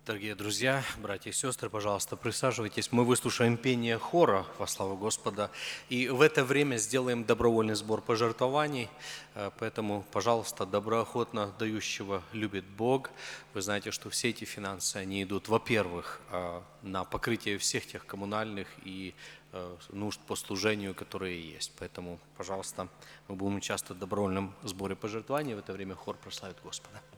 Дорогие друзья, братья и сестры, пожалуйста, присаживайтесь. Мы выслушаем пение хора во славу Господа. И в это время сделаем добровольный сбор пожертвований. Поэтому, пожалуйста, доброохотно дающего любит Бог. Вы знаете, что все эти финансы, они идут, во-первых, на покрытие всех тех коммунальных и нужд по служению, которые есть. Поэтому, пожалуйста, мы будем участвовать в добровольном сборе пожертвований. В это время хор прославит Господа.